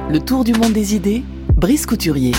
Le tour du monde des idées, Brice Couturier.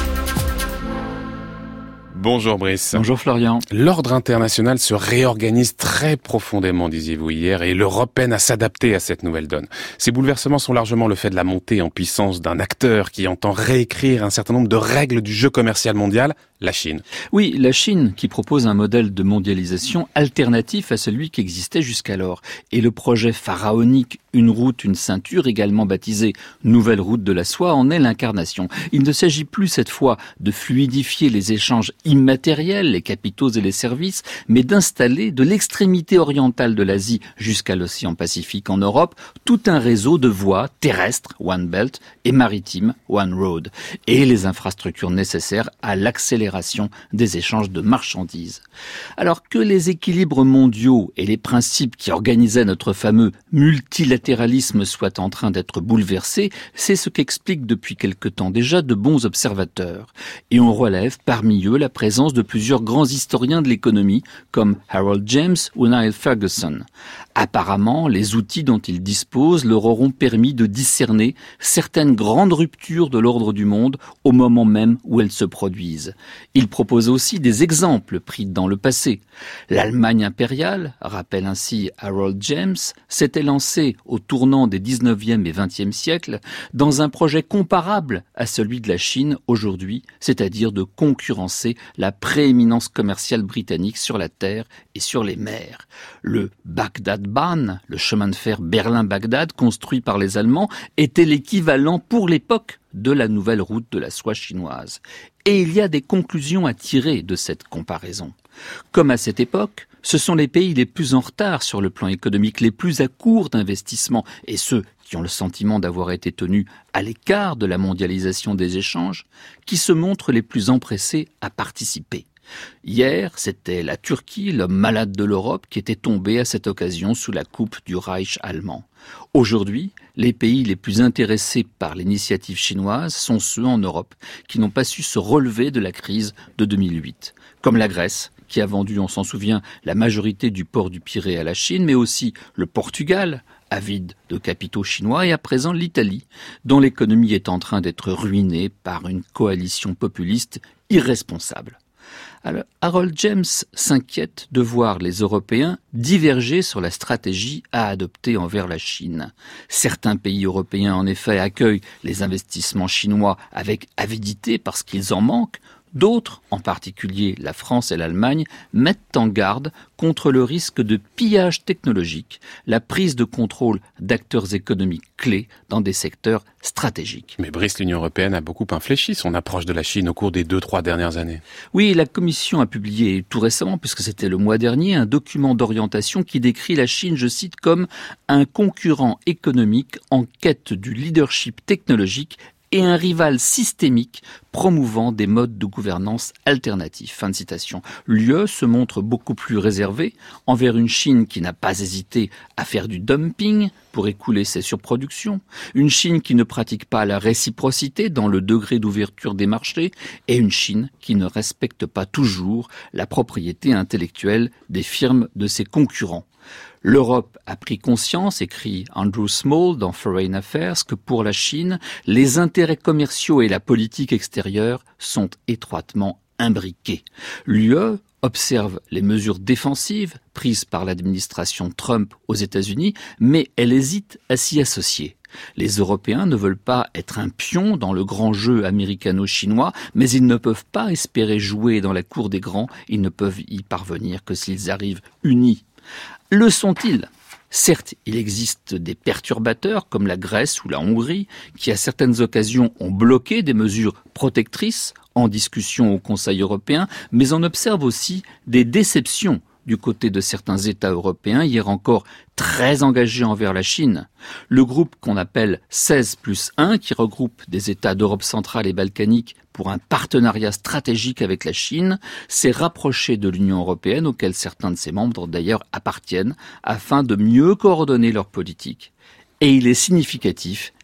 Bonjour Brice. Bonjour Florian. L'ordre international se réorganise très profondément, disiez-vous hier, et l'Europe peine à s'adapter à cette nouvelle donne. Ces bouleversements sont largement le fait de la montée en puissance d'un acteur qui entend réécrire un certain nombre de règles du jeu commercial mondial, la Chine. Oui, la Chine qui propose un modèle de mondialisation alternatif à celui qui existait jusqu'alors. Et le projet pharaonique Une route, une ceinture, également baptisé Nouvelle route de la soie, en est l'incarnation. Il ne s'agit plus cette fois de fluidifier les échanges immatériels, les capitaux et les services, mais d'installer de l'extrémité orientale de l'Asie jusqu'à l'océan Pacifique en Europe tout un réseau de voies terrestres, One Belt, et maritimes, One Road, et les infrastructures nécessaires à l'accélération des échanges de marchandises. Alors que les équilibres mondiaux et les principes qui organisaient notre fameux multilatéralisme soient en train d'être bouleversés, c'est ce qu'expliquent depuis quelque temps déjà de bons observateurs. Et on relève parmi eux la présence de plusieurs grands historiens de l'économie, comme Harold James ou Niall Ferguson. Apparemment, les outils dont ils disposent leur auront permis de discerner certaines grandes ruptures de l'ordre du monde au moment même où elles se produisent. Ils proposent aussi des exemples pris dans le passé. L'Allemagne impériale, rappelle ainsi Harold James, s'était lancée au tournant des 19e et 20e siècles dans un projet comparable à celui de la Chine aujourd'hui, c'est-à-dire de concurrencer la prééminence commerciale britannique sur la terre et sur les mers. Le Bagdad-Bahn, le chemin de fer Berlin-Bagdad construit par les Allemands, était l'équivalent pour l'époque de la nouvelle route de la soie chinoise. Et il y a des conclusions à tirer de cette comparaison. Comme à cette époque, ce sont les pays les plus en retard sur le plan économique, les plus à court d'investissement, et ceux qui ont le sentiment d'avoir été tenus à l'écart de la mondialisation des échanges, qui se montrent les plus empressés à participer. Hier, c'était la Turquie, l'homme malade de l'Europe, qui était tombé à cette occasion sous la coupe du Reich allemand. Aujourd'hui, les pays les plus intéressés par l'initiative chinoise sont ceux en Europe qui n'ont pas su se relever de la crise de 2008, comme la Grèce, qui a vendu, on s'en souvient, la majorité du port du Pirée à la Chine, mais aussi le Portugal, avide de capitaux chinois, et à présent l'Italie, dont l'économie est en train d'être ruinée par une coalition populiste irresponsable. Alors, Harold James s'inquiète de voir les Européens diverger sur la stratégie à adopter envers la Chine. Certains pays européens, en effet, accueillent les investissements chinois avec avidité parce qu'ils en manquent. D'autres, en particulier la France et l'Allemagne, mettent en garde contre le risque de pillage technologique, la prise de contrôle d'acteurs économiques clés dans des secteurs stratégiques. Mais Brice, l'Union européenne a beaucoup infléchi son approche de la Chine au cours des 2-3 dernières années. Oui, la Commission a publié tout récemment, puisque c'était le mois dernier, un document d'orientation qui décrit la Chine, je cite, comme un concurrent économique en quête du leadership technologique et un rival systémique promouvant des modes de gouvernance alternatifs. Fin de citation. L'UE se montre beaucoup plus réservée envers une Chine qui n'a pas hésité à faire du dumping pour écouler ses surproductions, une Chine qui ne pratique pas la réciprocité dans le degré d'ouverture des marchés, et une Chine qui ne respecte pas toujours la propriété intellectuelle des firmes de ses concurrents. L'Europe a pris conscience, écrit Andrew Small dans Foreign Affairs, que pour la Chine, les intérêts commerciaux et la politique extérieure sont étroitement imbriqués. L'UE observe les mesures défensives prises par l'administration Trump aux États-Unis, mais elle hésite à s'y associer. Les Européens ne veulent pas être un pion dans le grand jeu américano-chinois, mais ils ne peuvent pas espérer jouer dans la cour des grands, ils ne peuvent y parvenir que s'ils arrivent unis. Le sont-ils ? Certes, il existe des perturbateurs comme la Grèce ou la Hongrie qui à certaines occasions ont bloqué des mesures protectrices en discussion au Conseil européen, mais on observe aussi des déceptions du côté de certains États européens, hier encore très engagés envers la Chine. Le groupe qu'on appelle 16+1, qui regroupe des États d'Europe centrale et balkanique pour un partenariat stratégique avec la Chine, s'est rapproché de l'Union européenne, auquel certains de ses membres d'ailleurs appartiennent, afin de mieux coordonner leur politique. Et il est significatif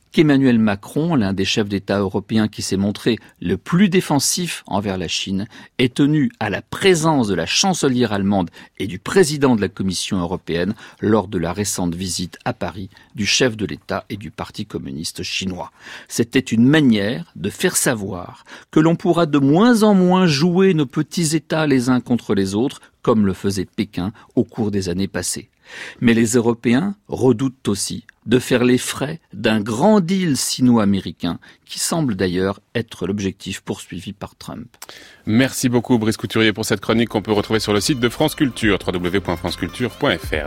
qu'Emmanuel Macron, l'un des chefs d'État européens qui s'est montré le plus défensif envers la Chine, est tenu à la présence de la chancelière allemande et du président de la Commission européenne lors de la récente visite à Paris du chef de l'État et du Parti communiste chinois. C'était une manière de faire savoir que l'on pourra de moins en moins jouer nos petits États les uns contre les autres, comme le faisait Pékin au cours des années passées. Mais les Européens redoutent aussi de faire les frais d'un grand deal sino-américain qui semble d'ailleurs être l'objectif poursuivi par Trump. Merci beaucoup Brice Couturier pour cette chronique qu'on peut retrouver sur le site de France Culture, www.franceculture.fr.